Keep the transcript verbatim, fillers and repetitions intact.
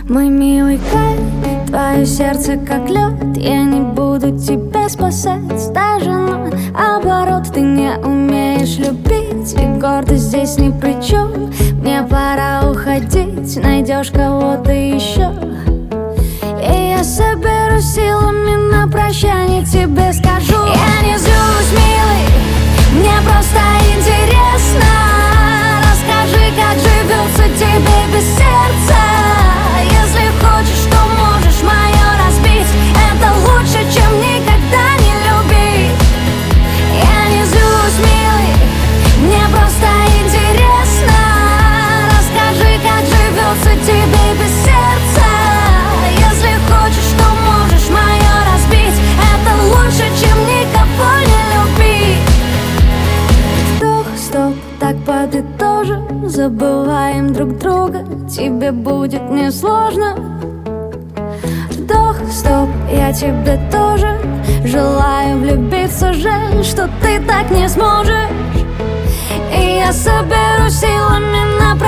Мой милый Кай, твое сердце как лед. Я не буду тебя спасать даже наоборот. Ты не умеешь любить, и гордость здесь ни при чем. Мне пора уходить, найдешь кого-то еще. И я соберу силами на прощание тебе скажу: я не злюсь, милый, мне просто интересно. Расскажи, как живется тебе без сердца. Если хочешь, то можешь мое разбить. Это лучше, чем никогда не любить. Я не злюсь, милый, мне просто интересно. Расскажи, как живется тебе без сердца. Если хочешь, то можешь мое разбить. Это лучше, чем никого не любить. Вдох, стоп, так подытожим. Забываем друг друга, тебе будет несложно. Вдох, стоп, я тебе тоже желаю влюбиться. Жаль, что ты так не сможешь. И я соберу силами на